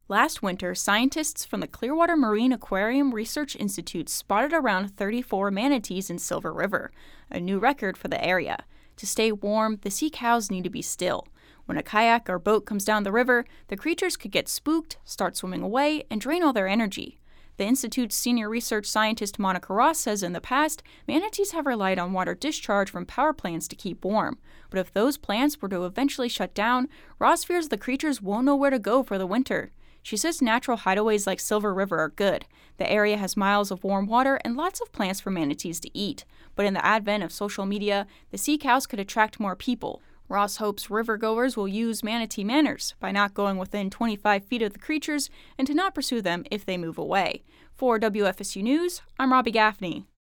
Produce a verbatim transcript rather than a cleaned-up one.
Last winter, scientists from the Clearwater Marine Aquarium Research Institute spotted around thirty-four manatees in Silver River, a new record for the area. To stay warm, the sea cows need to be still. When a kayak or boat comes down the river, the creatures could get spooked, start swimming away, and drain all their energy. The Institute's senior research scientist Monica Ross says in the past, manatees have relied on water discharge from power plants to keep warm. But if those plants were to eventually shut down, Ross fears the creatures won't know where to go for the winter. She says natural hideaways like Silver River are good. The area has miles of warm water and lots of plants for manatees to eat. But in the advent of social media, the sea cows could attract more people. Ross hopes rivergoers will use manatee manners by not going within twenty-five feet of the creatures and to not pursue them if they move away. For W F S U News, I'm Robbie Gaffney.